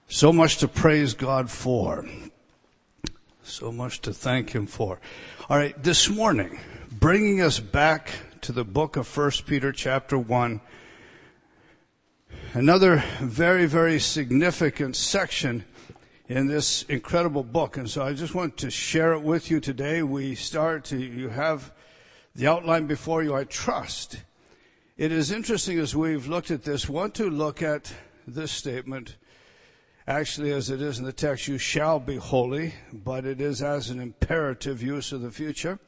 So much to praise God for. So much to thank Him for. All right, this morning, bringing us back to the book of 1 Peter chapter 1, another very, very significant section in this incredible book. And so I just want to share it with you today. You have the outline before you, I trust. It is interesting as we've looked at this, want to look at this statement. Actually, as it is in the text, you shall be holy, but it is as an imperative use of the future.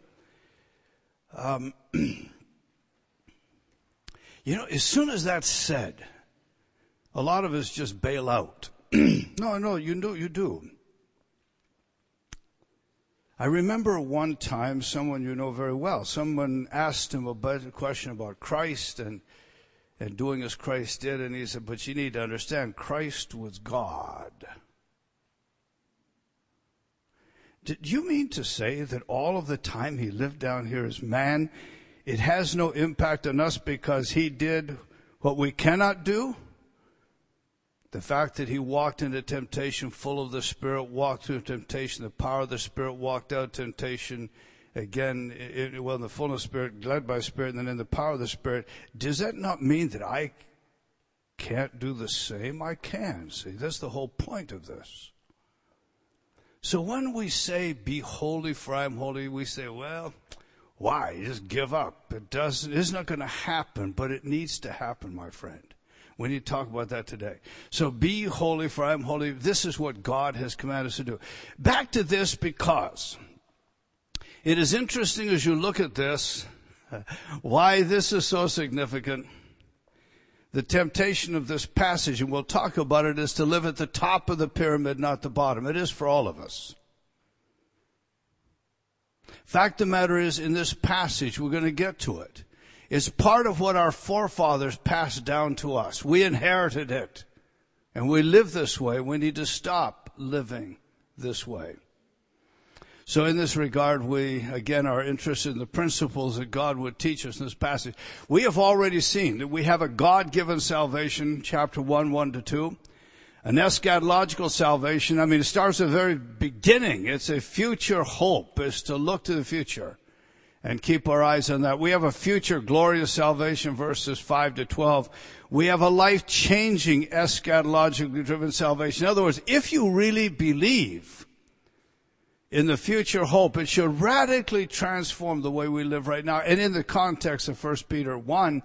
As soon as that's said, a lot of us just bail out. No, you do. I remember one time someone you know very well, someone asked him a question about Christ and doing as Christ did, and he said, but you need to understand, Christ was God. Did you mean to say that all of the time he lived down here as man, it has no impact on us because he did what we cannot do? The fact that he walked into temptation full of the Spirit, walked through temptation, the power of the Spirit, walked out temptation, again, in the fullness of Spirit, led by Spirit, and then in the power of the Spirit. Does that not mean that I can't do the same? I can. See, that's the whole point of this. So when we say, be holy for I am holy, we say, well, why? You just give up. It's not going to happen, but it needs to happen, my friend. We need to talk about that today. So be holy for I am holy. This is what God has commanded us to do. Back to this because it is interesting as you look at this, why this is so significant. The temptation of this passage, and we'll talk about it, is to live at the top of the pyramid, not the bottom. It is for all of us. Fact of the matter is, in this passage, we're going to get to it. It's part of what our forefathers passed down to us. We inherited it. And we live this way. We need to stop living this way. So in this regard, we, again, are interested in the principles that God would teach us in this passage. We have already seen that we have a God-given salvation, chapter 1, 1-2. An eschatological salvation. It starts at the very beginning. It's a future hope. It's to look to the future and keep our eyes on that. We have a future glorious salvation, verses 5-12. We have a life-changing eschatologically driven salvation. In other words, if you really believe in the future hope, it should radically transform the way we live right now. And in the context of 1 Peter 1,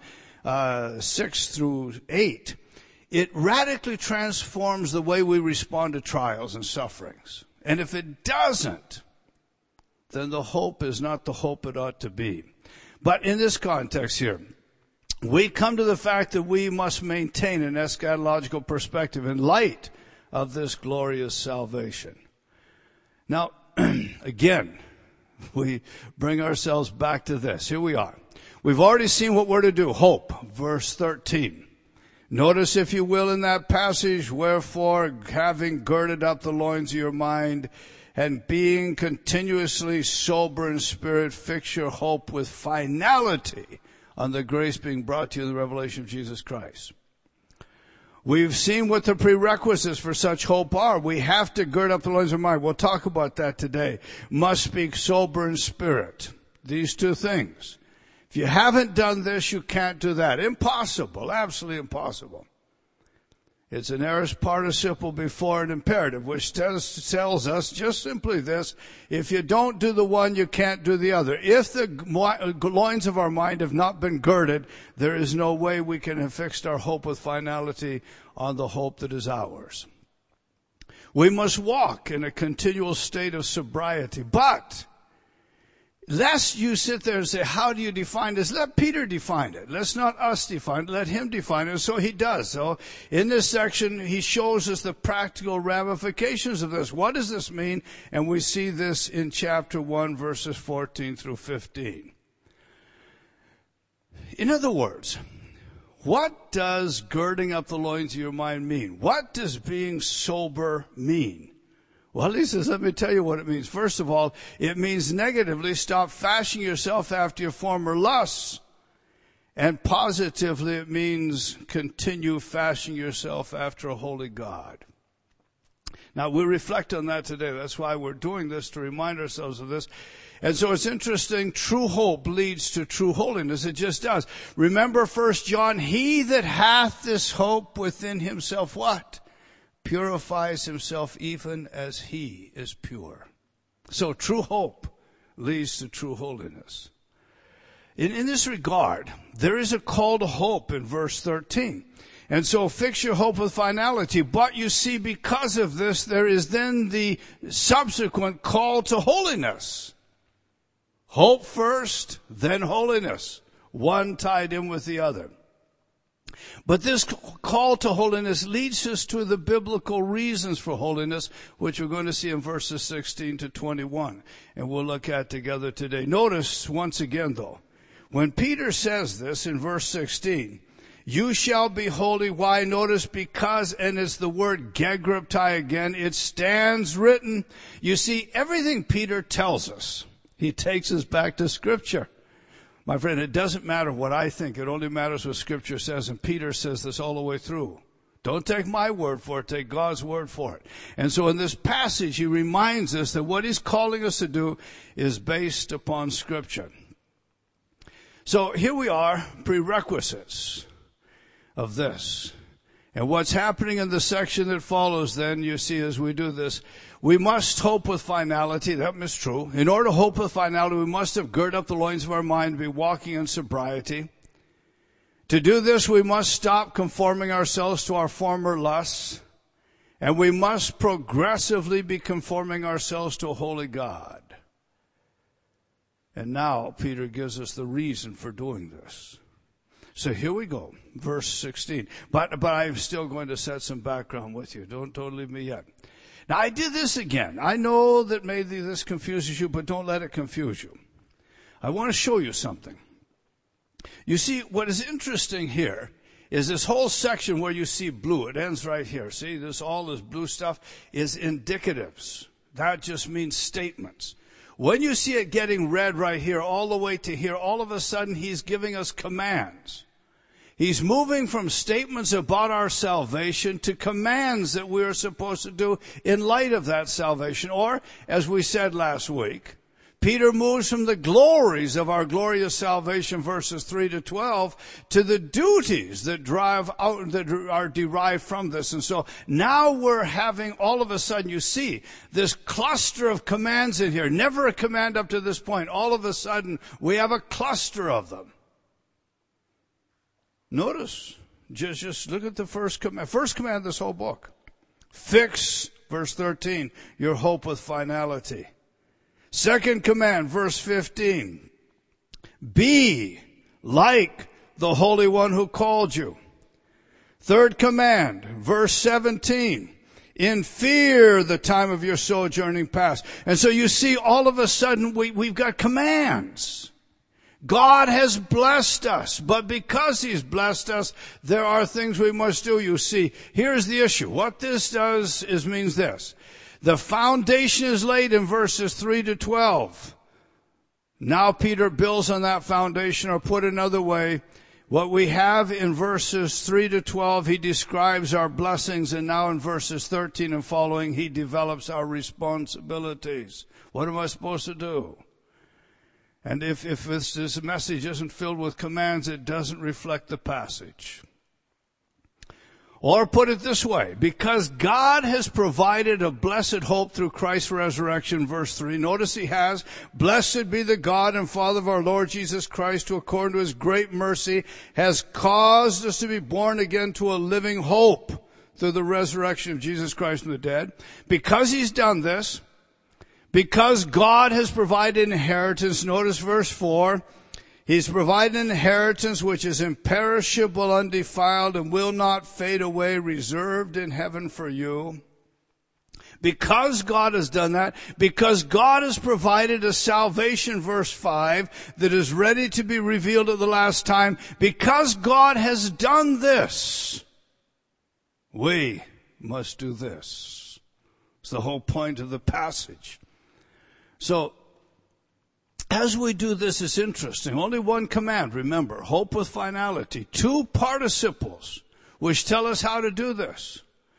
6-8, it radically transforms the way we respond to trials and sufferings. And if it doesn't, then the hope is not the hope it ought to be. But in this context here, we come to the fact that we must maintain an eschatological perspective in light of this glorious salvation. Now, again, we bring ourselves back to this. Here we are. We've already seen what we're to do. Hope, verse 13. Notice, if you will, in that passage, wherefore, having girded up the loins of your mind, and being continuously sober in spirit, fix your hope with finality on the grace being brought to you in the revelation of Jesus Christ. We've seen what the prerequisites for such hope are. We have to gird up the loins of our mind. We'll talk about that today. Must be sober in spirit. These two things. If you haven't done this, you can't do that. Impossible. Absolutely impossible. It's an aorist participle before an imperative, which tells us just simply this: if you don't do the one, you can't do the other. If the loins of our mind have not been girded, there is no way we can have fixed our hope with finality on the hope that is ours. We must walk in a continual state of sobriety. But lest you sit there and say, how do you define this? Let Peter define it. Let's not us define it. Let him define it. So he does. So in this section, he shows us the practical ramifications of this. What does this mean? And we see this in chapter 1, verses 14-15. In other words, what does girding up the loins of your mind mean? What does being sober mean? Well, he says, let me tell you what it means. First of all, it means negatively, stop fashioning yourself after your former lusts. And positively, it means continue fashioning yourself after a holy God. Now, we reflect on that today. That's why we're doing this, to remind ourselves of this. And so it's interesting, true hope leads to true holiness. It just does. Remember 1 John, he that hath this hope within himself, what? Purifies himself even as he is pure. So true hope leads to true holiness. In this regard, there is a call to hope in verse 13. And so fix your hope with finality. But you see, because of this, there is then the subsequent call to holiness. Hope first, then holiness. One tied in with the other. But this call to holiness leads us to the biblical reasons for holiness, which we're going to see in verses 16 to 21. And we'll look at together today. Notice once again, though, when Peter says this in verse 16, you shall be holy. Why? Notice, because, and it's the word gegraptai again, it stands written. You see, everything Peter tells us, he takes us back to Scripture. My friend, it doesn't matter what I think. It only matters what Scripture says. And Peter says this all the way through. Don't take my word for it. Take God's word for it. And so in this passage, he reminds us that what he's calling us to do is based upon Scripture. So here we are, prerequisites of this. And what's happening in the section that follows then, you see, as we do this, we must hope with finality. That is true. In order to hope with finality, we must have girded up the loins of our mind, be walking in sobriety. To do this, we must stop conforming ourselves to our former lusts, and we must progressively be conforming ourselves to a holy God. And now Peter gives us the reason for doing this. So here we go, verse 16. But I'm still going to set some background with you. Don't leave me yet. Now, I did this again. I know that maybe this confuses you, but don't let it confuse you. I want to show you something. You see, what is interesting here is this whole section where you see blue. It ends right here. See, all this blue stuff is indicatives. That just means statements. When you see it getting red right here, all the way to here, all of a sudden he's giving us commands. He's moving from statements about our salvation to commands that we are supposed to do in light of that salvation. Or, as we said last week, Peter moves from the glories of our glorious salvation, verses 3 to 12, to the duties that are derived from this. And so now we're having, all of a sudden, you see, this cluster of commands in here. Never a command up to this point. All of a sudden, we have a cluster of them. Notice, just look at the first command. First command of this whole book. Fix, verse 13, your hope with finality. Second command, verse 15. Be like the Holy One who called you. Third command, verse 17. In fear the time of your sojourning past. And so you see, all of a sudden, we've got commands. God has blessed us, but because he's blessed us, there are things we must do. You see, here's the issue. What this does means this. The foundation is laid in verses 3 to 12. Now Peter builds on that foundation, or put another way, what we have in verses 3 to 12, he describes our blessings, and now in verses 13 and following, he develops our responsibilities. What am I supposed to do? And if this message isn't filled with commands, it doesn't reflect the passage. Or put it this way, because God has provided a blessed hope through Christ's resurrection, verse 3. Notice he has, blessed be the God and Father of our Lord Jesus Christ, who according to his great mercy has caused us to be born again to a living hope through the resurrection of Jesus Christ from the dead. Because he's done this, because God has provided inheritance, notice verse 4, he's provided an inheritance which is imperishable, undefiled, and will not fade away, reserved in heaven for you. Because God has done that, because God has provided a salvation, verse 5, that is ready to be revealed at the last time, because God has done this, we must do this. It's the whole point of the passage. So, as we do this, it's interesting. Only one command, remember, hope with finality. Two participles, which tell us how to do this.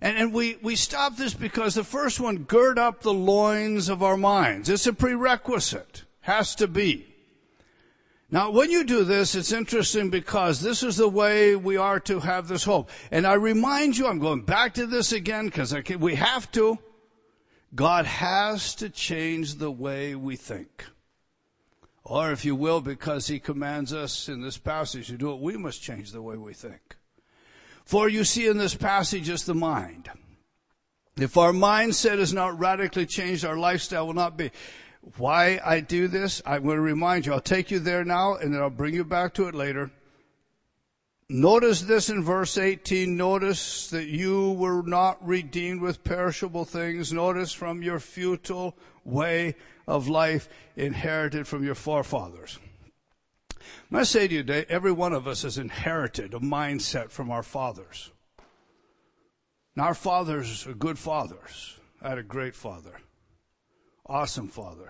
And we stop this because the first one, gird up the loins of our minds. It's a prerequisite. Has to be. Now, when you do this, it's interesting because this is the way we are to have this hope. And I remind you, I'm going back to this again because we have to. God has to change the way we think. Or if you will, because he commands us in this passage to do it, we must change the way we think. For you see in this passage is the mind. If our mindset is not radically changed, our lifestyle will not be. Why I do this, I'm going to remind you. I'll take you there now, and then I'll bring you back to it later. Notice this in verse 18. Notice that you were not redeemed with perishable things. Notice from your futile way of life inherited from your forefathers. I must say to you today, every one of us has inherited a mindset from our fathers. Now, our fathers are good fathers. I had a great father. Awesome father.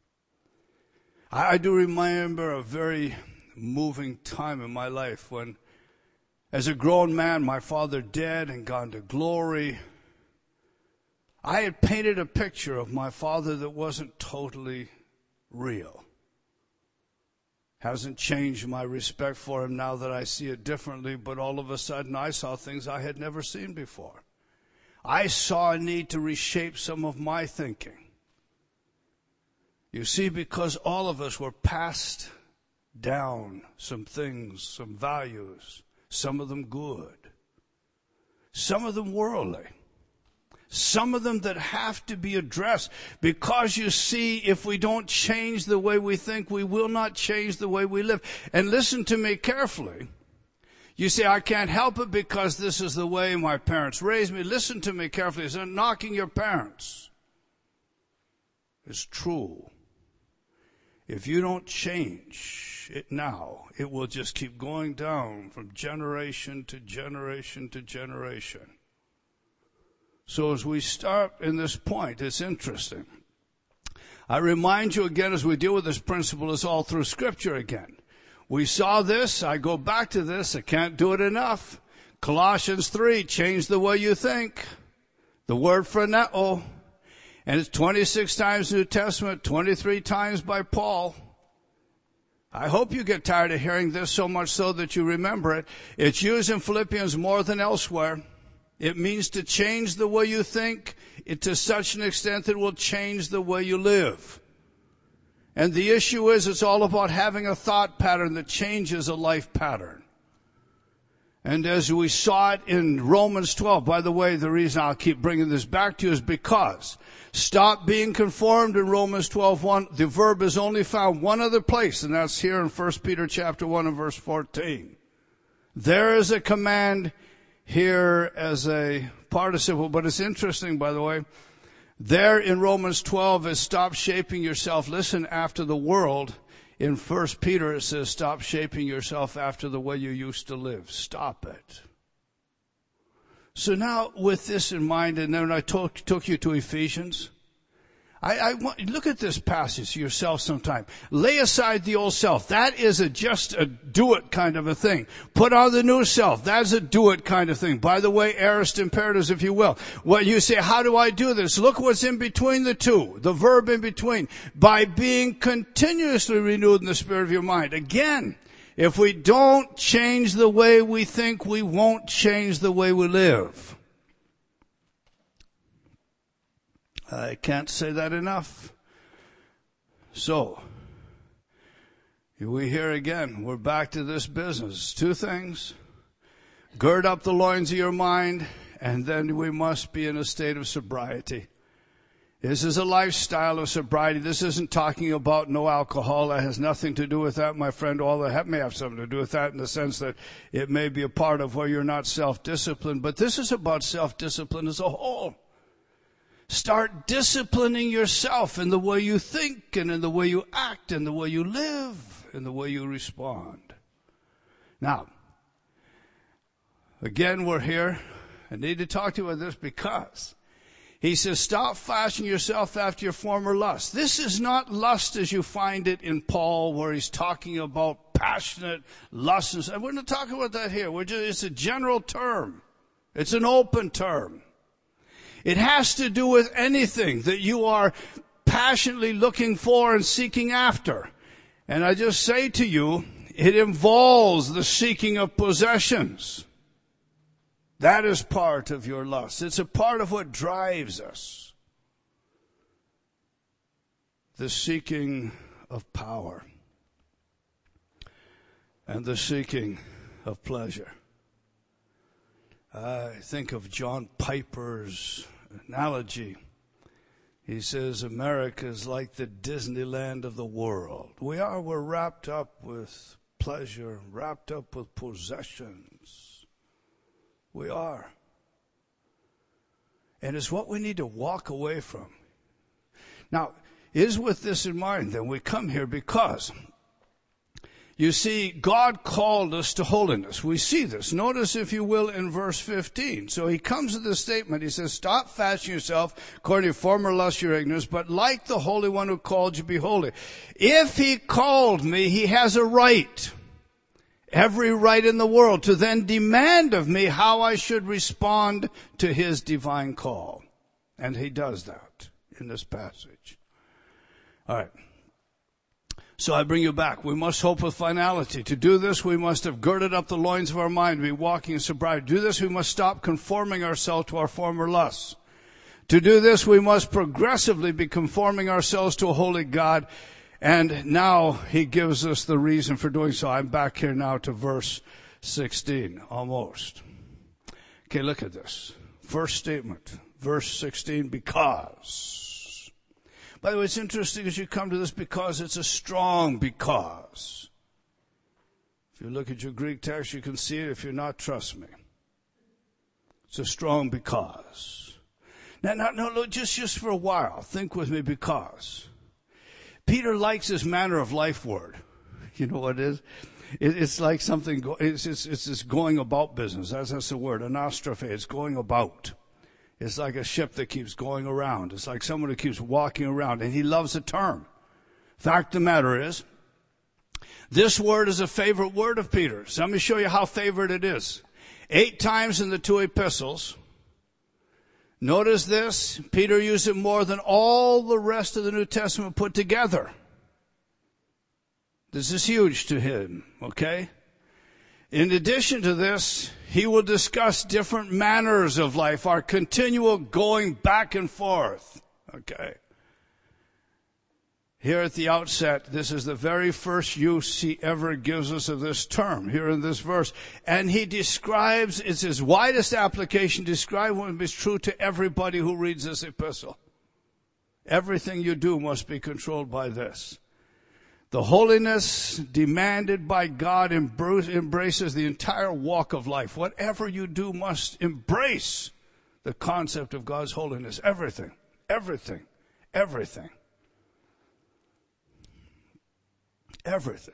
I do remember a very moving time in my life when, as a grown man, my father dead and gone to glory. I had painted a picture of my father that wasn't totally real. Hasn't changed my respect for him now that I see it differently, but all of a sudden I saw things I had never seen before. I saw a need to reshape some of my thinking. You see, because all of us were passed down some things, some values, some of them good, some of them worldly, some of them that have to be addressed. Because you see, if we don't change the way we think, we will not change the way we live. And listen to me carefully. You say, I can't help it because this is the way my parents raised me. Listen to me carefully. It's not knocking your parents. It's true. If you don't change it now, it will just keep going down from generation to generation to generation. So as we start in this point, it's interesting. I remind you again, as we deal with this principle, it's all through Scripture again. We saw this. I go back to this. I can't do it enough. Colossians 3, change the way you think. The word phroneo. And it's 26 times in the New Testament, 23 times by Paul. I hope you get tired of hearing this so much so that you remember it. It's used in Philippians more than elsewhere. It means to change the way you think to such an extent that it will change the way you live. And the issue is, it's all about having a thought pattern that changes a life pattern. And as we saw it in Romans 12, by the way, the reason I'll keep bringing this back to you is because stop being conformed in Romans 12:1. The verb is only found one other place, and that's here in 1 Peter chapter 1 and verse 14. There is a command here as a participle, but it's interesting, by the way. There in Romans 12 is stop shaping yourself. Listen, after the world. In 1 Peter it says stop shaping yourself after the way you used to live. Stop it. So now with this in mind, and then I took you to Ephesians. I want look at this passage yourself sometime. Lay aside the old self. That is just a do it kind of a thing. Put on the new self. That's a do it kind of thing. By the way, aorist imperatives, if you will. When you say, how do I do this? Look what's in between the two. The verb in between. By being continuously renewed in the spirit of your mind. Again, if we don't change the way we think, we won't change the way we live. I can't say that enough. So, we hear again, we're back to this business. Two things. Gird up the loins of your mind, and then we must be in a state of sobriety. This is a lifestyle of sobriety. This isn't talking about no alcohol. That has nothing to do with that, my friend. All that may have something to do with that in the sense that it may be a part of where you're not self-disciplined. But this is about self-discipline as a whole. Start disciplining yourself in the way you think and in the way you act and the way you live and the way you respond. Now, again, we're here. I need to talk to you about this because he says, stop fashioning yourself after your former lust. This is not lust as you find it in Paul, where he's talking about passionate lust. And we're not talking about that here. It's a general term. It's an open term. It has to do with anything that you are passionately looking for and seeking after. And I just say to you, it involves the seeking of possessions. That is part of your lust. It's a part of what drives us. The seeking of power and the seeking of pleasure. I think of John Piper's analogy. He says America is like the Disneyland of the world. We're wrapped up with pleasure, wrapped up with possessions. We are. And it's what we need to walk away from. Now, is with this in mind, then we come here because, you see, God called us to holiness. We see this. Notice, if you will, in verse 15. So he comes to this statement. He says, stop fashioning yourself according to your former lust, your ignorance, but like the Holy One who called you, be holy. If he called me, he has a right, every right in the world, to then demand of me how I should respond to his divine call. And he does that in this passage. All right. So I bring you back. We must hope with finality. To do this, we must have girded up the loins of our mind, be walking in sobriety. To do this, we must stop conforming ourselves to our former lusts. To do this, we must progressively be conforming ourselves to a holy God. And now he gives us the reason for doing so. I'm back here now to verse 16, almost. Okay, look at this. First statement, verse 16, because. By the way, it's interesting as you come to this because it's a strong because. If you look at your Greek text, you can see it. If you're not, trust me. It's a strong because. Now, just for a while, think with me, because. Peter likes his manner of life word. You know what it is? It's like something, it's this going about business. That's the word, anastrophe. It's going about. It's like a ship that keeps going around. It's like someone who keeps walking around, and he loves a term. Fact of the matter is, this word is a favorite word of Peter's. Let me show you how favorite it is. 8 times in the 2 epistles. Notice this, Peter used it more than all the rest of the New Testament put together. This is huge to him, okay? In addition to this, he will discuss different manners of life, our continual going back and forth. Okay. Here at the outset, this is the very first use he ever gives us of this term, here in this verse. And he describes, it's his widest application, describe what is true to everybody who reads this epistle. Everything you do must be controlled by this. The holiness demanded by God embraces the entire walk of life. Whatever you do must embrace the concept of God's holiness. Everything, everything, everything. Everything.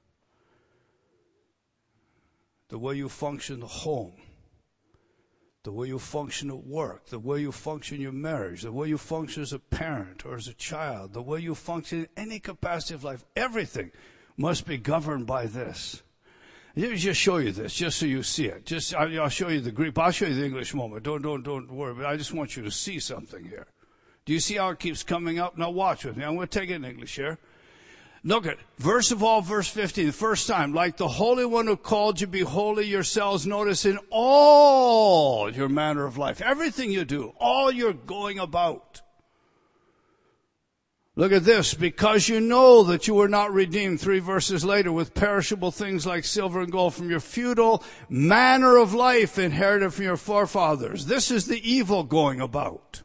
The way you function at home, the way you function at work, the way you function in your marriage, the way you function as a parent or as a child, the way you function in any capacity of life, everything must be governed by this. Let me just show you this, just so you see it. I'll show you the Greek, I'll show you the English moment. Don't worry, but I just want you to see something here. Do you see how it keeps coming up? Now watch with me. I'm going to take it in English here. Look at, verse 15, the first time, like the Holy One who called you, be holy yourselves. Notice in all your manner of life, everything you do, all you're going about. Look at this, because you know that you were not redeemed, 3 verses later, with perishable things like silver and gold from your feudal manner of life inherited from your forefathers. This is the evil going about.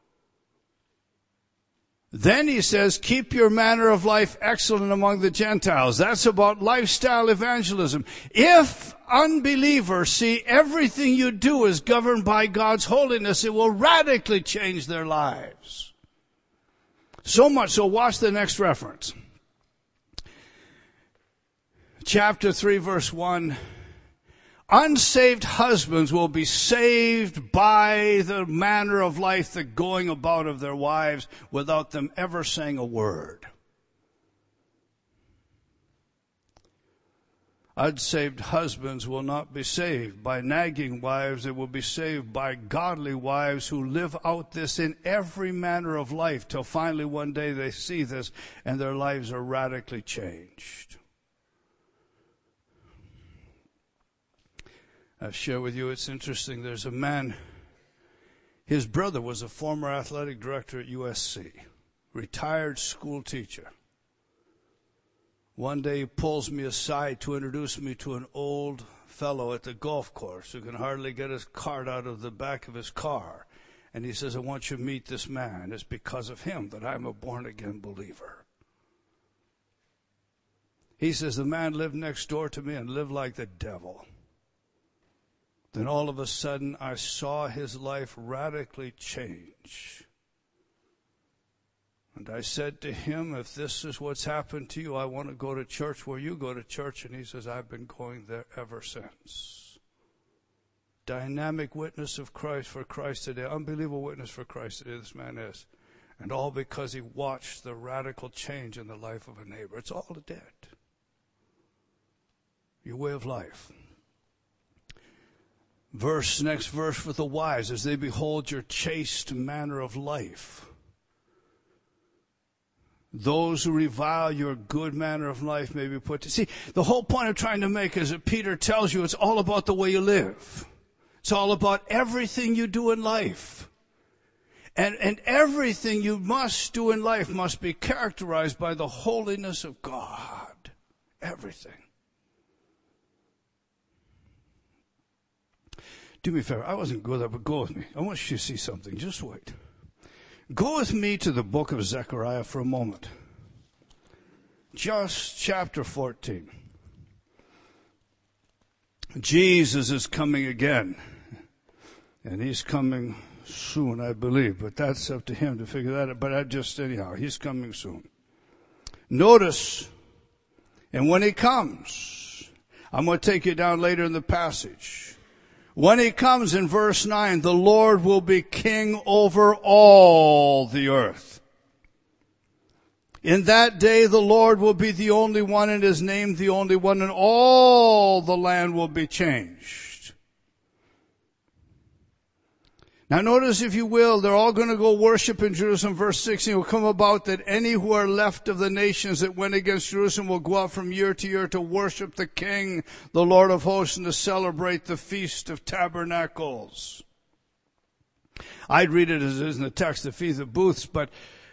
Then he says, keep your manner of life excellent among the Gentiles. That's about lifestyle evangelism. If unbelievers see everything you do is governed by God's holiness, it will radically change their lives. So much so, watch the next reference. Chapter 3, verse 1. Unsaved husbands will be saved by the manner of life, the going about of their wives, without them ever saying a word. Unsaved husbands will not be saved by nagging wives. They will be saved by godly wives who live out this in every manner of life till finally one day they see this and their lives are radically changed. I'll share with you, it's interesting. There's a man, his brother was a former athletic director at USC, retired school teacher. One day he pulls me aside to introduce me to an old fellow at the golf course who can hardly get his cart out of the back of his car. And he says, I want you to meet this man. It's because of him that I'm a born-again believer. He says, the man lived next door to me and lived like the devil. Then all of a sudden I saw his life radically change. And I said to him, if this is what's happened to you, I want to go to church where you go to church. And he says, I've been going there ever since. Dynamic witness of Christ for Christ today. Unbelievable witness for Christ today, this man is. And all because he watched the radical change in the life of a neighbor. It's all a debt. Your way of life. Next verse with the wives, as they behold your chaste manner of life. Those who revile your good manner of life may be put to... See, the whole point I'm trying to make is that Peter tells you it's all about the way you live. It's all about everything you do in life. And everything you must do in life must be characterized by the holiness of God. Everything. Do me a favor. I wasn't good at it, but go with me. I want you to see something. Just wait. Go with me to the book of Zechariah for a moment. Just chapter 14. Jesus is coming again. And he's coming soon, I believe. But that's up to him to figure that out. But anyhow, he's coming soon. Notice, and when he comes, I'm going to take you down later in the passage. When he comes in verse 9, the Lord will be king over all the earth. In that day, the Lord will be the only one and his name the only one, and all the land will be changed. Now notice, if you will, they're all going to go worship in Jerusalem. Verse 16, it will come about that any who are left of the nations that went against Jerusalem will go out from year to year to worship the King, the Lord of hosts, and to celebrate the Feast of Tabernacles. I'd read it as it is in the text, the Feast of Booths, but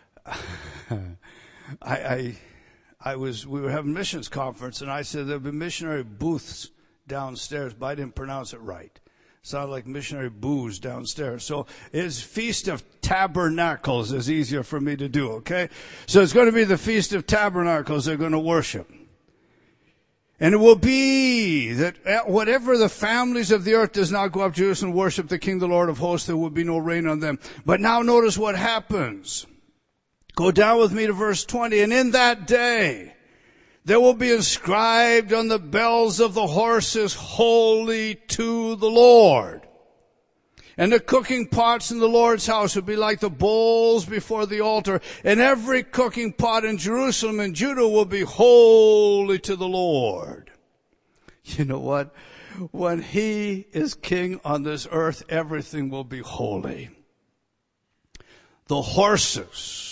we were having a missions conference, and I said there'll be missionary booths downstairs, but I didn't pronounce it right. Sounded like missionary booze downstairs. So it's Feast of Tabernacles is easier for me to do, okay? So it's going to be the Feast of Tabernacles they're going to worship. And it will be that whatever the families of the earth does not go up to Jerusalem and worship the King, the Lord of hosts, there will be no rain on them. But now notice what happens. Go down with me to verse 20. And in that day, there will be inscribed on the bells of the horses, holy to the Lord. And the cooking pots in the Lord's house will be like the bowls before the altar. And every cooking pot in Jerusalem and Judah will be holy to the Lord. You know what? When he is king on this earth, everything will be holy. The horses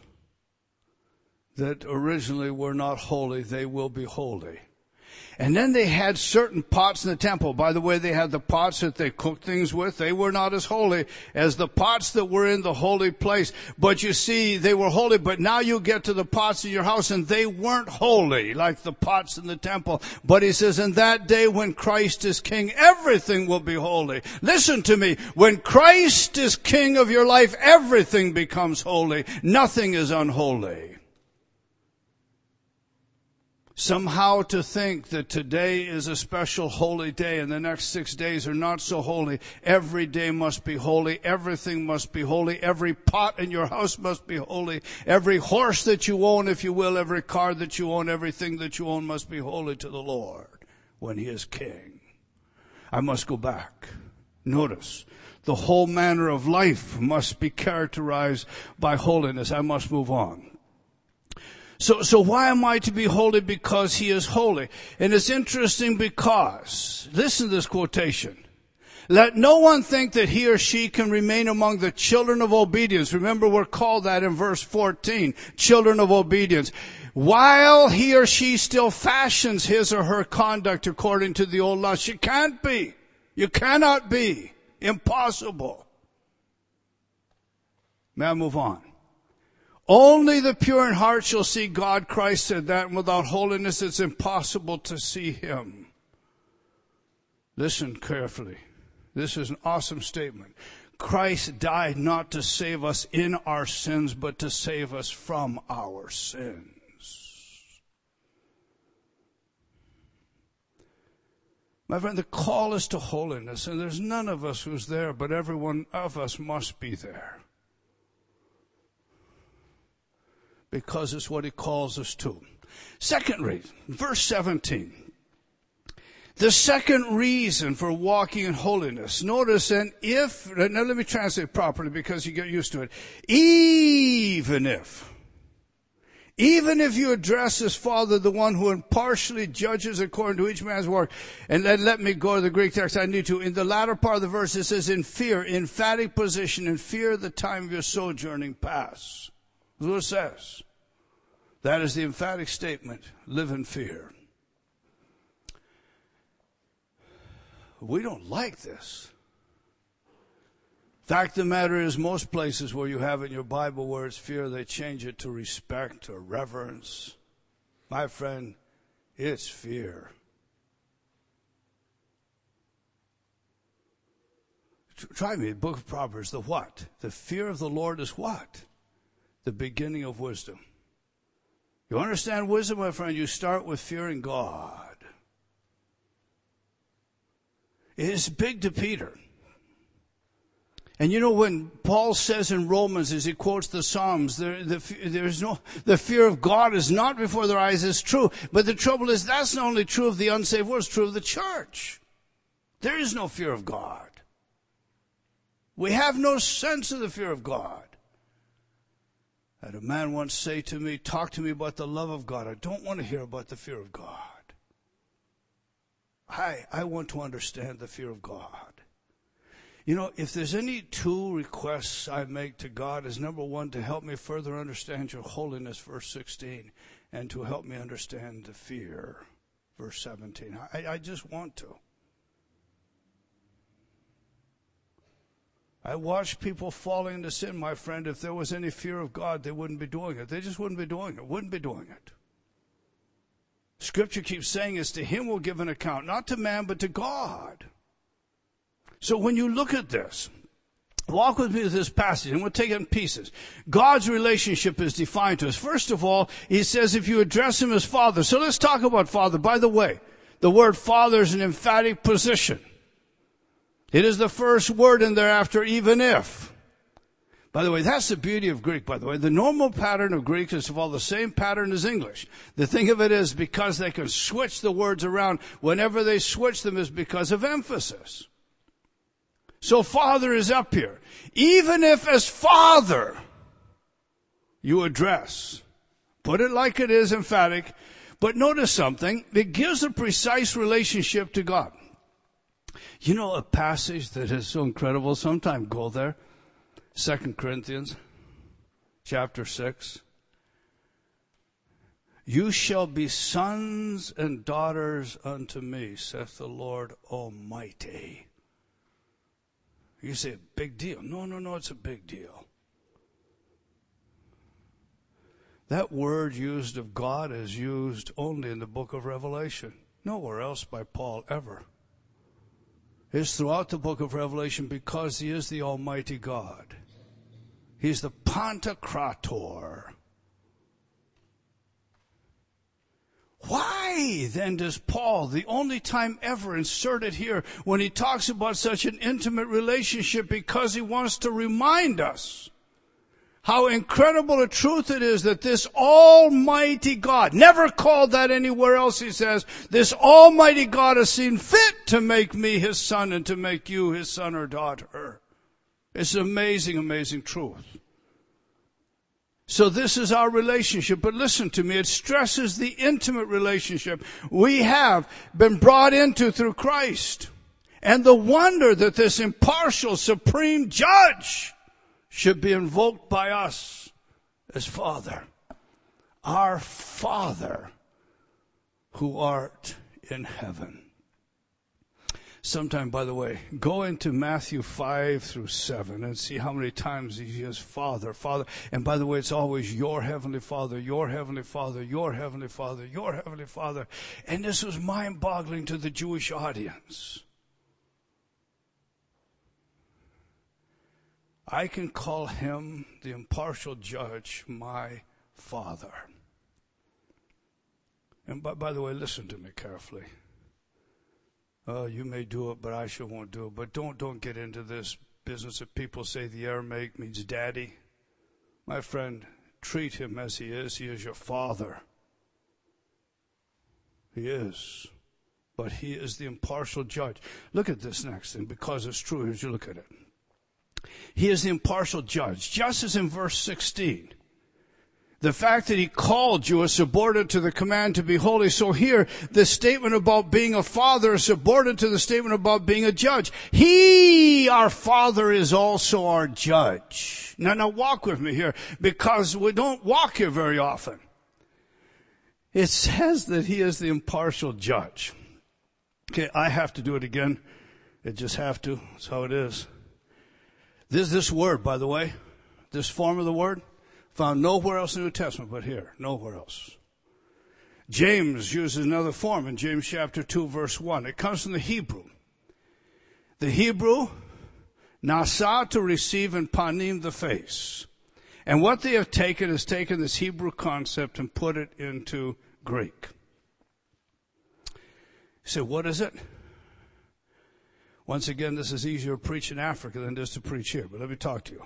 that originally were not holy, they will be holy. And then they had certain pots in the temple. By the way, they had the pots that they cooked things with. They were not as holy as the pots that were in the holy place. But you see, they were holy. But now you get to the pots in your house and they weren't holy like the pots in the temple. But he says, in that day when Christ is king, everything will be holy. Listen to me. When Christ is king of your life, everything becomes holy. Nothing is unholy. Somehow to think that today is a special holy day and the next 6 days are not so holy. Every day must be holy. Everything must be holy. Every pot in your house must be holy. Every horse that you own, if you will, every car that you own, everything that you own must be holy to the Lord when he is king. I must go back. Notice, the whole manner of life must be characterized by holiness. I must move on. So why am I to be holy? Because he is holy. And it's interesting because, listen to this quotation. Let no one think that he or she can remain among the children of obedience. Remember, we're called that in verse 14, children of obedience. While he or she still fashions his or her conduct according to the old lust. You can't be. You cannot be. Impossible. May I move on? Only the pure in heart shall see God. Christ said that, and without holiness it's impossible to see him. Listen carefully. This is an awesome statement. Christ died not to save us in our sins, but to save us from our sins. My friend, the call is to holiness, and there's none of us who's there, but every one of us must be there. Because it's what he calls us to. Second reason, verse 17. The second reason for walking in holiness. Notice, now let me translate properly because you get used to it. Even if you address as Father, the one who impartially judges according to each man's work, and let me go to the Greek text, I need to. In the latter part of the verse it says, in fear, emphatic position, in fear the time of your sojourning pass. That's what it says. That is the emphatic statement. Live in fear. We don't like this. Fact of the matter is, most places where you have in your Bible where it's fear, they change it to respect or reverence. My friend, it's fear. Try me, the book of Proverbs, the what? The fear of the Lord is what? The beginning of wisdom. You understand wisdom, my friend? You start with fearing God. It is big to Peter. And you know, when Paul says in Romans, as he quotes the Psalms, the fear of God is not before their eyes, is true. But the trouble is, that's not only true of the unsaved world, it's true of the church. There is no fear of God. We have no sense of the fear of God. I had a man once say to me, talk to me about the love of God. I don't want to hear about the fear of God. I want to understand the fear of God. You know, if there's any two requests I make to God, is number one, to help me further understand your holiness, verse 16, and to help me understand the fear, verse 17. I just want to. I watch people falling into sin, my friend. If there was any fear of God, they wouldn't be doing it. They just wouldn't be doing it. Scripture keeps saying is to him will give an account, not to man, but to God. So when you look at this, walk with me with this passage, and we'll take it in pieces. God's relationship is defined to us. First of all, he says if you address him as Father. So let's talk about Father. By the way, the word Father is an emphatic position. It is the first word in there after even if. By the way, that's the beauty of Greek, by the way. The normal pattern of Greek is to follow the same pattern as English. The thing of it is, because they can switch the words around, whenever they switch them is because of emphasis. So Father is up here. Even if as Father you address, put it like it is, emphatic, but notice something, it gives a precise relationship to God. You know a passage that is so incredible, sometime go there, 2 Corinthians chapter 6. You shall be sons and daughters unto me, saith the Lord Almighty. You say, big deal. No, it's a big deal. That word used of God is used only in the book of Revelation. Nowhere else by Paul ever. It's throughout the book of Revelation because he is the Almighty God. He's the Pantocrator. Why then does Paul, the only time ever, insert it here when he talks about such an intimate relationship? Because he wants to remind us how incredible a truth it is that this Almighty God, never called that anywhere else, he says, this Almighty God has seen fit to make me his son and to make you his son or daughter. It's an amazing, amazing truth. So this is our relationship. But listen to me, it stresses the intimate relationship we have been brought into through Christ. And the wonder that this impartial, supreme judge should be invoked by us as Father. Our Father who art in heaven. Sometime, by the way, go into Matthew 5 through 7 and see how many times he is Father, Father. And by the way, it's always your Heavenly Father, your Heavenly Father, your Heavenly Father, your Heavenly Father. And this was mind-boggling to the Jewish audience. I can call him, the impartial judge, my Father. And by the way, listen to me carefully. You may do it, but I sure won't do it. But don't get into this business that people say the Aramaic means daddy. My friend, treat him as he is. He is your Father. He is. But he is the impartial judge. Look at this next thing, because it's true as you look at it. He is the impartial judge. Just as in verse 16. The fact that he called you is subordinate to the command to be holy. So here, the statement about being a father is subordinate to the statement about being a judge. He, our Father, is also our judge. Now walk with me here, because we don't walk here very often. It says that he is the impartial judge. Okay, I have to do it again. I just have to. That's how it is. This word, by the way, this form of the word, found nowhere else in the New Testament but here. Nowhere else. James uses another form in James chapter 2 verse 1. It comes from the Hebrew. The Hebrew, nasa, to receive, and panim, the face. And what they have taken is taken this Hebrew concept and put it into Greek. So what is it? Once again, this is easier to preach in Africa than it is to preach here, but let me talk to you.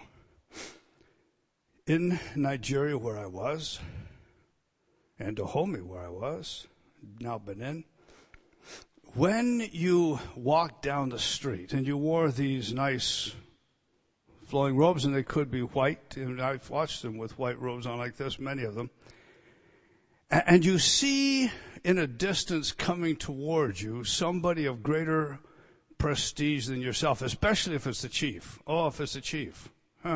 In Nigeria, where I was, and Dahomey, where I was, now Benin, when you walked down the street and you wore these nice flowing robes, and they could be white, and I've watched them with white robes on like this, many of them, and you see in a distance coming towards you somebody of greater prestige than yourself, especially if it's the chief. Oh, if it's the chief.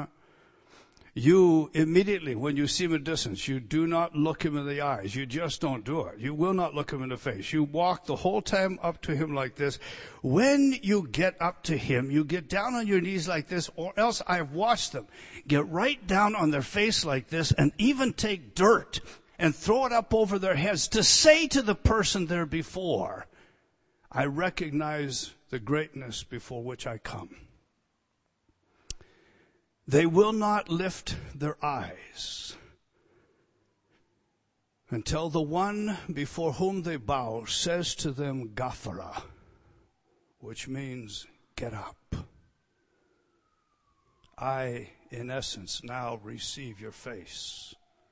You immediately, when you see him at distance, you do not look him in the eyes. You just don't do it. You will not look him in the face. You walk the whole time up to him like this. When you get up to him, you get down on your knees like this, or else I've watched them get right down on their face like this and even take dirt and throw it up over their heads to say to the person there before, I recognize the greatness before which I come. They will not lift their eyes until the one before whom they bow says to them, Gafara, which means get up. I, in essence, now receive your face.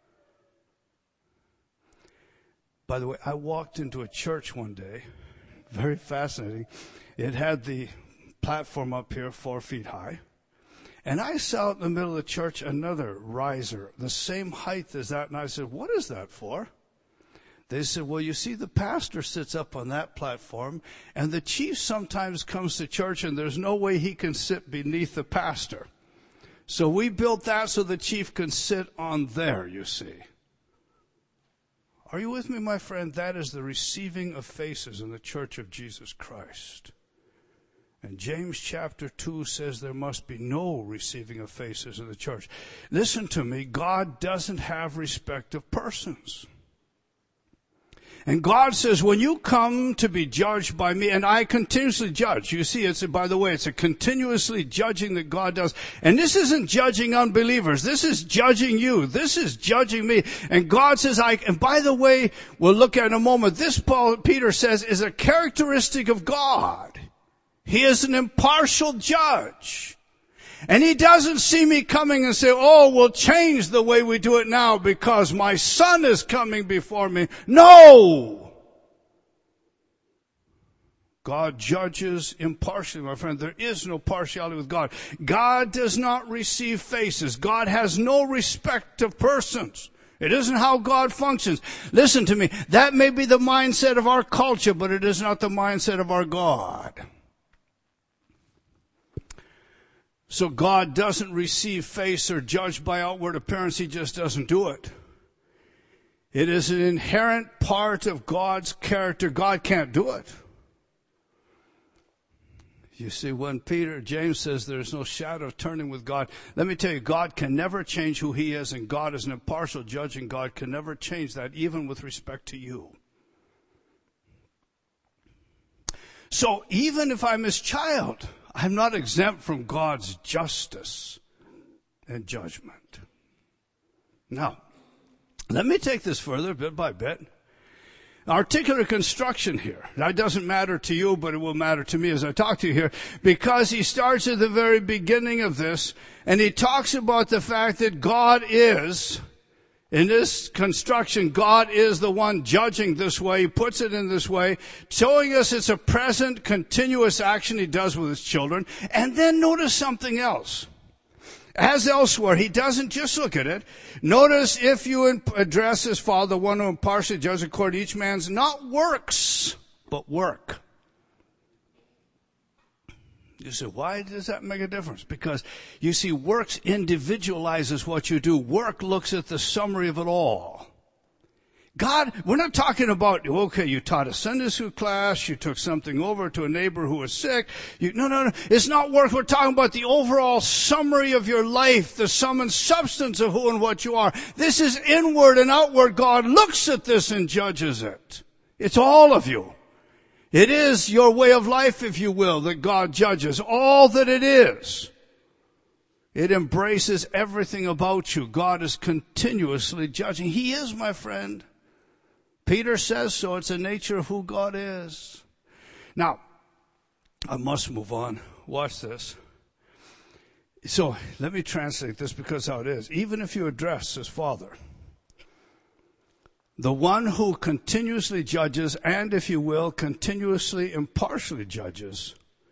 By the way, I walked into a church one day, very fascinating. It had the platform up here 4 feet high. And I saw in the middle of the church another riser, the same height as that. And I said, what is that for? They said, well, you see, the pastor sits up on that platform, and the chief sometimes comes to church, and there's no way he can sit beneath the pastor. So we built that so the chief can sit on there, you see. Are you with me, my friend? That is the receiving of faces in the church of Jesus Christ. And James chapter 2 says there must be no receiving of faces in the church. Listen to me, God doesn't have respect of persons. And God says, when you come to be judged by me, and I continuously judge. You see, by the way, it's a continuously judging that God does. And this isn't judging unbelievers. This is judging you. This is judging me. And God says, and by the way, we'll look at in a moment, this Peter says is a characteristic of God. He is an impartial judge. And he doesn't see me coming and say, oh, we'll change the way we do it now because my son is coming before me. No! God judges impartially, my friend. There is no partiality with God. God does not receive faces. God has no respect of persons. It isn't how God functions. Listen to me. That may be the mindset of our culture, but it is not the mindset of our God. So God doesn't receive face or judge by outward appearance. He just doesn't do it. It is an inherent part of God's character. God can't do it. You see, when James says there's no shadow of turning with God, let me tell you, God can never change who he is, and God is an impartial judge, and God can never change that, even with respect to you. So even if I'm his child, I'm not exempt from God's justice and judgment. Now, let me take this further bit by bit. Articular construction here. That doesn't matter to you, but it will matter to me as I talk to you here, because he starts at the very beginning of this, and he talks about the fact that God is, in this construction, God is the one judging this way. He puts it in this way, showing us it's a present, continuous action he does with his children. And then notice something else. As elsewhere, he doesn't just look at it. Notice if you address his Father, the one who impartially judges according to each man's not works, but work. You say, why does that make a difference? Because, you see, works individualizes what you do. Work looks at the summary of it all. God, we're not talking about, okay, you taught a Sunday school class, you took something over to a neighbor who was sick. No. It's not work. We're talking about the overall summary of your life, the sum and substance of who and what you are. This is inward and outward. God looks at this and judges it. It's all of you. It is your way of life, if you will, that God judges. All that it is. It embraces everything about you. God is continuously judging. He is, my friend. Peter says so. It's the nature of who God is. Now, I must move on. Watch this. So, let me translate this because how it is. Even if you address his Father, the one who continuously judges, and if you will, continuously impartially judges,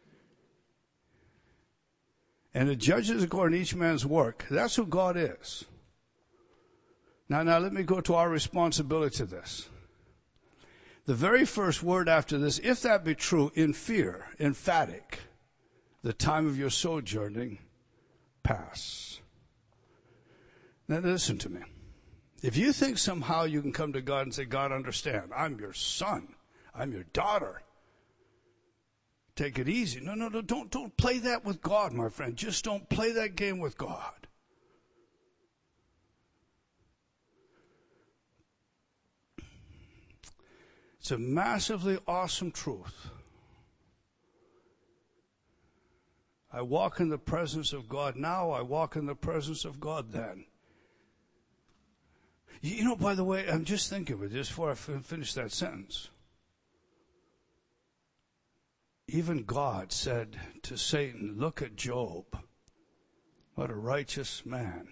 and it judges according to each man's work, that's who God is. Now let me go to our responsibility to this. The very first word after this, if that be true, in fear, emphatic, the time of your sojourning pass. Now listen to me. If you think somehow you can come to God and say, God, understand, I'm your son, I'm your daughter. Take it easy. No, don't play that with God, my friend. Just don't play that game with God. It's a massively awesome truth. I walk in the presence of God now. I walk in the presence of God then. You know, by the way, I'm just thinking of it, just before I finish that sentence. Even God said to Satan, look at Job. What a righteous man.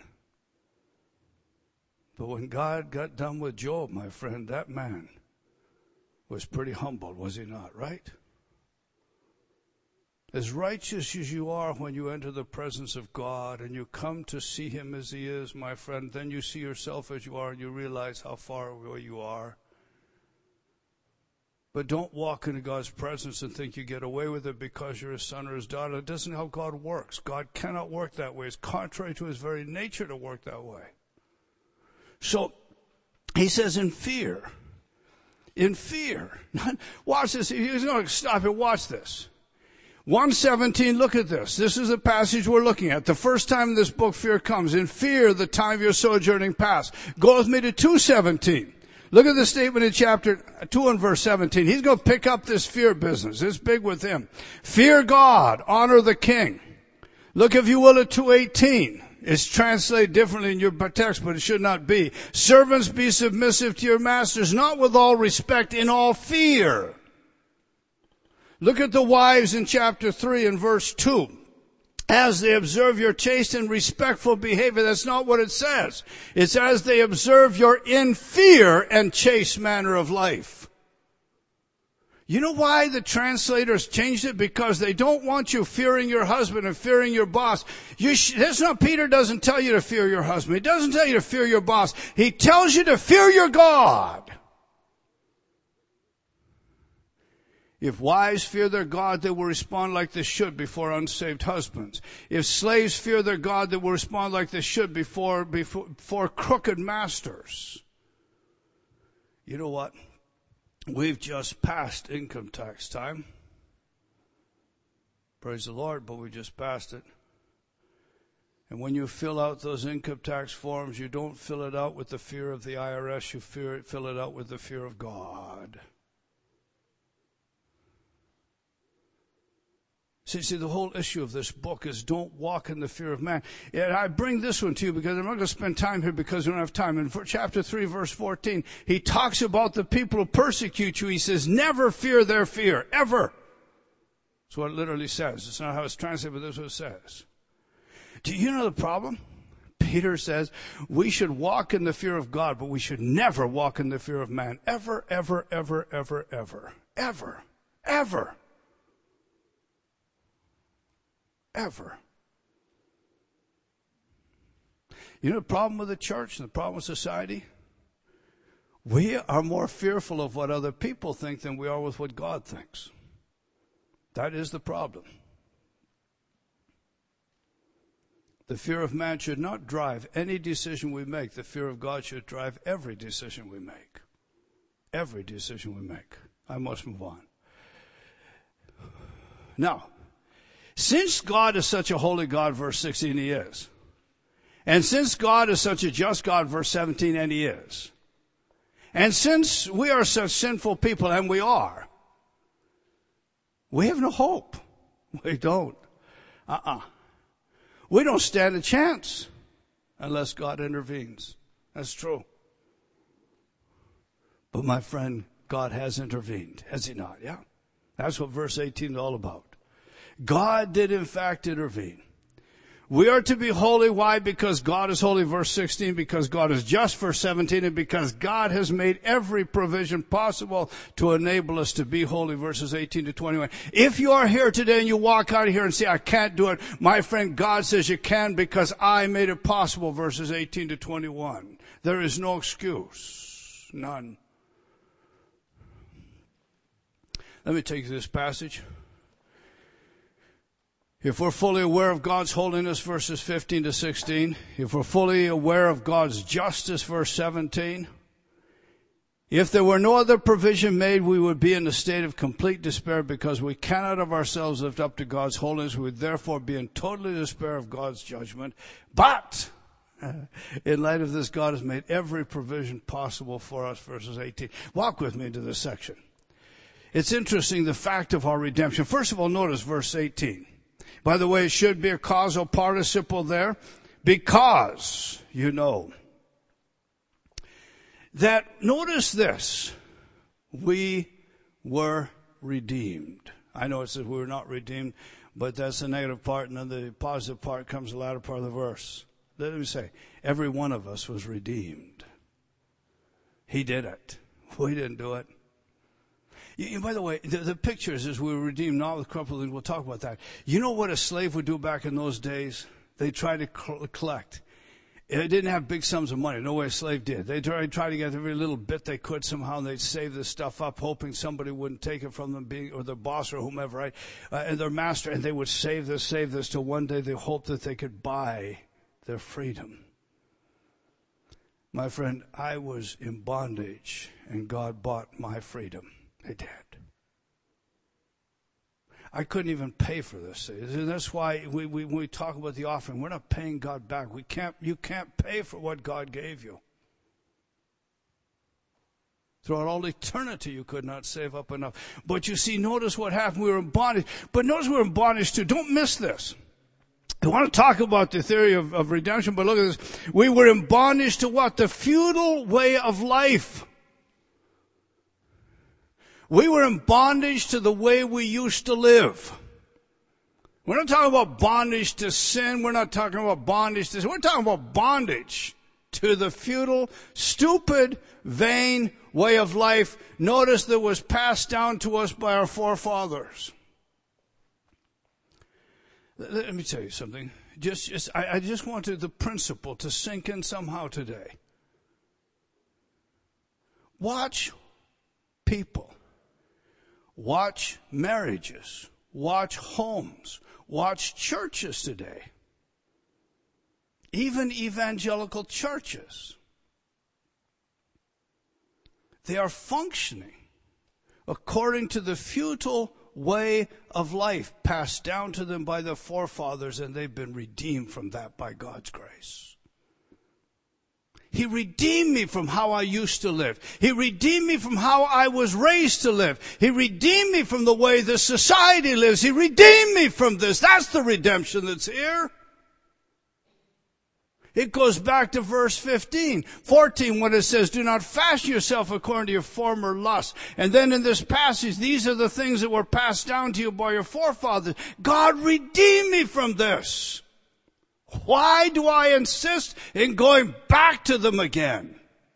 But when God got done with Job, my friend, that man was pretty humble, was he not, right? As righteous as you are when you enter the presence of God and you come to see him as he is, my friend, then you see yourself as you are and you realize how far away you are. But don't walk into God's presence and think you get away with it because you're his son or his daughter. It doesn't how God works. God cannot work that way. It's contrary to his very nature to work that way. So, he says in fear. In fear. Watch this. He's going to stop it. Watch this. 1:17, look at this. This is the passage we're looking at. The first time in this book fear comes. In fear, the time of your sojourning past. Go with me to 2:17. Look at the statement in chapter 2 and verse 17. He's going to pick up this fear business. It's big with him. Fear God, honor the king. Look, if you will, at 2:18. It's translated differently in your text, but it should not be. Servants, be submissive to your masters, not with all respect, in all fear. Look at the wives in chapter 3 and verse 2. As they observe your chaste and respectful behavior. That's not what it says. It's as they observe your in fear and chaste manner of life. You know why the translators changed it? Because they don't want you fearing your husband and fearing your boss. That's not, Peter doesn't tell you to fear your husband. He doesn't tell you to fear your boss. He tells you to fear your God. If wives fear their God, they will respond like they should before unsaved husbands. If slaves fear their God, they will respond like they should before crooked masters. You know what? We've just passed income tax time. Praise the Lord, but we just passed it. And when you fill out those income tax forms, you don't fill it out with the fear of the IRS, you fill it out with the fear of God. See, the whole issue of this book is don't walk in the fear of man. And I bring this one to you because I'm not going to spend time here because we don't have time. In chapter 3, verse 14, he talks about the people who persecute you. He says, never fear their fear, ever. That's what it literally says. It's not how it's translated, but that's what it says. Do you know the problem? Peter says we should walk in the fear of God, but we should never walk in the fear of man. Ever, ever, ever, ever, ever, ever, ever. Ever. You know the problem with the church and the problem with society? We are more fearful of what other people think than we are with what God thinks. That is the problem. The fear of man should not drive any decision we make. The fear of God should drive every decision we make. Every decision we make. I must move on. Now, since God is such a holy God, verse 16, he is. And since God is such a just God, verse 17, and he is. And since we are such sinful people, and we are, we have no hope. We don't. We don't stand a chance unless God intervenes. That's true. But my friend, God has intervened, has he not? Yeah. That's what verse 18 is all about. God did in fact intervene. We are to be holy. Why? Because God is holy, verse 16, because God is just, verse 17, and because God has made every provision possible to enable us to be holy, verses 18 to 21. If you are here today and you walk out of here and say, I can't do it, my friend, God says you can because I made it possible, verses 18 to 21. There is no excuse. None. Let me take this passage. If we're fully aware of God's holiness, verses 15 to 16, if we're fully aware of God's justice, verse 17, if there were no other provision made, we would be in a state of complete despair because we cannot of ourselves live up to God's holiness. We would therefore be in total despair of God's judgment. But in light of this, God has made every provision possible for us, verses 18. Walk with me into this section. It's interesting, the fact of our redemption. First of all, notice verse 18. By the way, it should be a causal participle there, because, you know, that, notice this, we were redeemed. I know it says we were not redeemed, but that's the negative part, and then the positive part comes the latter part of the verse. Let me say, every one of us was redeemed. He did it. We didn't do it. By the way, the pictures as we were redeemed, not with crumpled things, we'll talk about that. You know what a slave would do back in those days? They tried to collect. They didn't have big sums of money. No way a slave did. They tried to get every little bit they could somehow, and they'd save this stuff up, hoping somebody wouldn't take it from them, or their boss or whomever, right? And their master, and they would save this, till one day they hoped that they could buy their freedom. My friend, I was in bondage, and God bought my freedom. He did. I couldn't even pay for this. And that's why when we talk about the offering, we're not paying God back. You can't pay for what God gave you. Throughout all eternity, you could not save up enough. But you see, notice what happened. We were in bondage. But notice we were in bondage too. Don't miss this. I want to talk about the theory of redemption, but look at this. We were in bondage to what? The feudal way of life. We were in bondage to the way we used to live. We're not talking about bondage to sin. We're not talking about bondage to sin. We're talking about bondage to the futile, stupid, vain way of life, notice, that was passed down to us by our forefathers. Let me tell you something. I just wanted the principle to sink in somehow today. Watch people. Watch marriages. Watch homes. Watch churches today. Even evangelical churches. They are functioning according to the futile way of life passed down to them by their forefathers, and they've been redeemed from that by God's grace. He redeemed me from how I used to live. He redeemed me from how I was raised to live. He redeemed me from the way the society lives. He redeemed me from this. That's the redemption that's here. It goes back to verse 14, when it says, do not fashion yourself according to your former lusts. And then in this passage, these are the things that were passed down to you by your forefathers. God redeemed me from this. Why do I insist in going back to them again?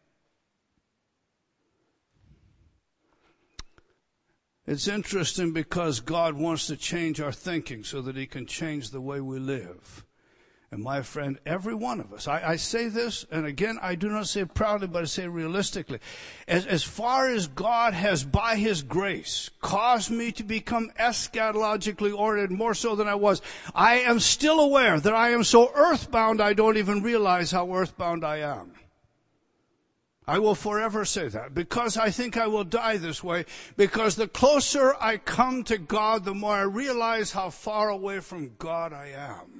It's interesting because God wants to change our thinking so that He can change the way we live. And my friend, every one of us, I say this, and again, I do not say it proudly, but I say it realistically. As far as God has, by His grace, caused me to become eschatologically oriented more so than I was, I am still aware that I am so earthbound I don't even realize how earthbound I am. I will forever say that, because I think I will die this way, because the closer I come to God, the more I realize how far away from God I am.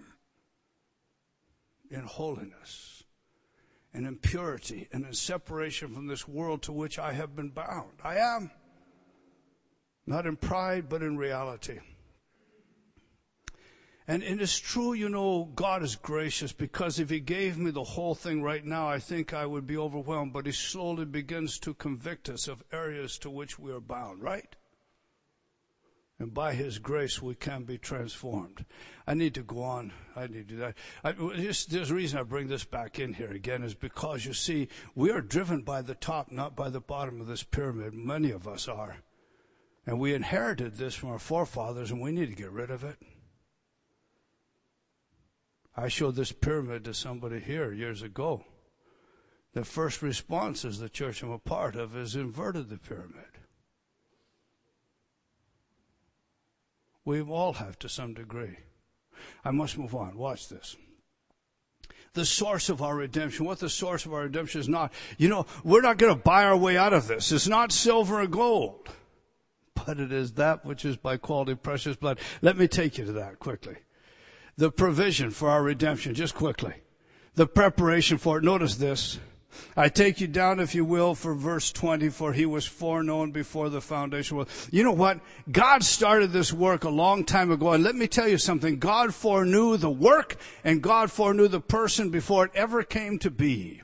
In holiness, and in purity, and in separation from this world to which I have been bound. I am. Not in pride, but in reality. And it is true, you know, God is gracious, because if He gave me the whole thing right now, I think I would be overwhelmed. But He slowly begins to convict us of areas to which we are bound, right? And by His grace, we can be transformed. I need to go on. I need to do that. There's a reason I bring this back in here again, is because, you see, we are driven by the top, not by the bottom of this pyramid. Many of us are. And we inherited this from our forefathers, and we need to get rid of it. I showed this pyramid to somebody here years ago. The first response is the church I'm a part of has inverted the pyramid. We all have to some degree. I must move on. Watch this. The source of our redemption. What the source of our redemption is not. You know, we're not going to buy our way out of this. It's not silver and gold. But it is that which is by quality precious blood. Let me take you to that quickly. The provision for our redemption, just quickly. The preparation for it. Notice this. I take you down, if you will, for verse 20, for He was foreknown before the foundation of the world. You know what? God started this work a long time ago, and let me tell you something. God foreknew the work, and God foreknew the person before it ever came to be.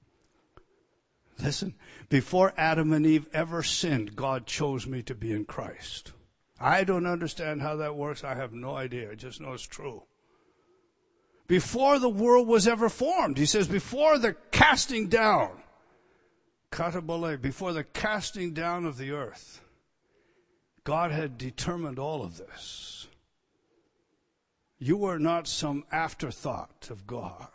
Listen, before Adam and Eve ever sinned, God chose me to be in Christ. I don't understand how that works. I have no idea. I just know it's true. Before the world was ever formed. He says, before the casting down, katabole, before the casting down of the earth, God had determined all of this. You were not some afterthought of God.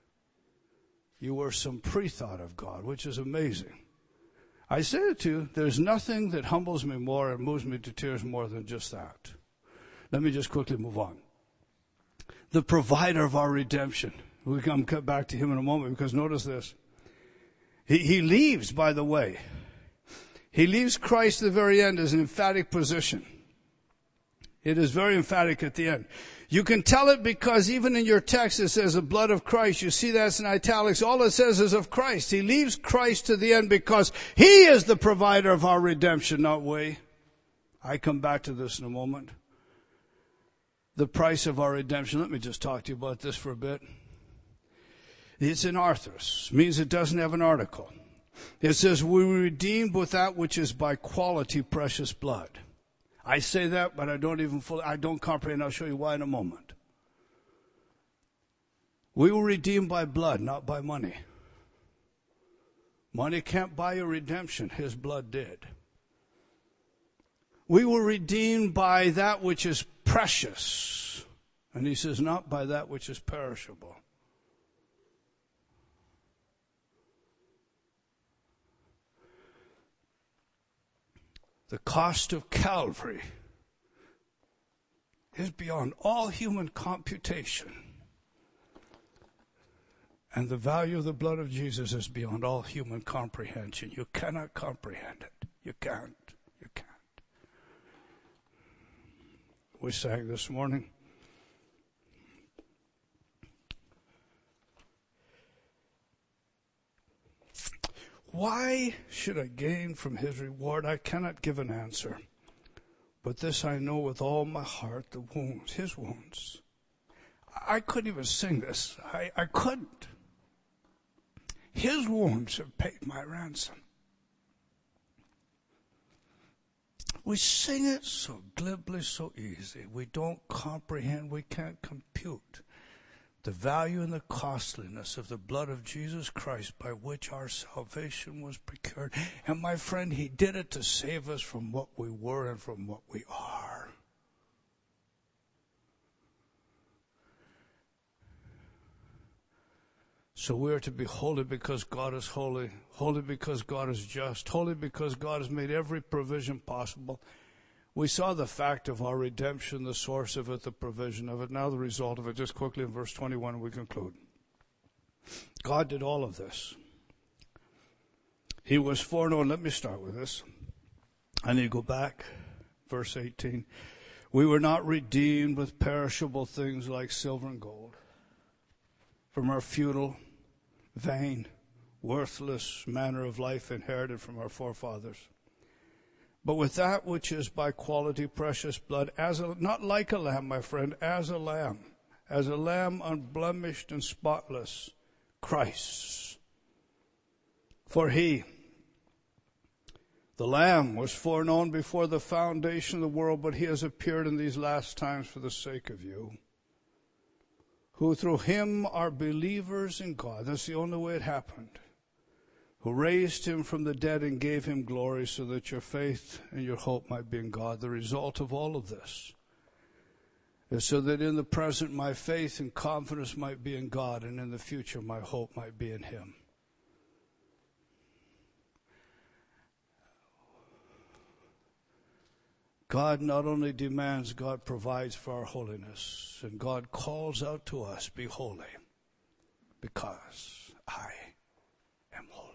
You were some pre-thought of God, which is amazing. I say it to you, there's nothing that humbles me more and moves me to tears more than just that. Let me just quickly move on. The provider of our redemption. We'll come back to Him in a moment, because notice this. He leaves, by the way. He leaves Christ at the very end as an emphatic position. It is very emphatic at the end. You can tell it because even in your text it says the blood of Christ. You see that's in italics. All it says is of Christ. He leaves Christ to the end because He is the provider of our redemption, not we. I come back to this in a moment. The price of our redemption. Let me just talk to you about this for a bit. It's in Arthurs. Means it doesn't have an article. It says, we were redeemed with that which is by quality precious blood. I say that, but I don't comprehend. I'll show you why in a moment. We were redeemed by blood, not by money. Money can't buy your redemption. His blood did. We were redeemed by that which is precious. And he says, not by that which is perishable. The cost of Calvary is beyond all human computation. And the value of the blood of Jesus is beyond all human comprehension. You cannot comprehend it. You can't. You can't. We sang this morning. Why should I gain from his reward? I cannot give an answer. But this I know with all my heart, the wounds, his wounds. I couldn't even sing this. I couldn't. His wounds have paid my ransom. We sing it so glibly, so easy. We don't comprehend, we can't compute the value and the costliness of the blood of Jesus Christ by which our salvation was procured. And my friend, he did it to save us from what we were and from what we are. So we are to be holy because God is holy, holy because God is just, holy because God has made every provision possible. We saw the fact of our redemption, the source of it, the provision of it. Now the result of it, just quickly in verse 21, we conclude. God did all of this. He was foreknown. Let me start with this. I need to go back. Verse 18. We were not redeemed with perishable things like silver and gold from our futile, vain, worthless manner of life inherited from our forefathers, but with that which is by quality precious blood, not like a lamb, my friend, as a lamb unblemished and spotless, Christ. For he, the Lamb, was foreknown before the foundation of the world, but he has appeared in these last times for the sake of you, who through him are believers in God. That's the only way it happened. Who raised him from the dead and gave him glory, so that your faith and your hope might be in God. The result of all of this is so that in the present my faith and confidence might be in God, and in the future my hope might be in him. God not only demands, God provides for our holiness. And God calls out to us, be holy, because I am holy.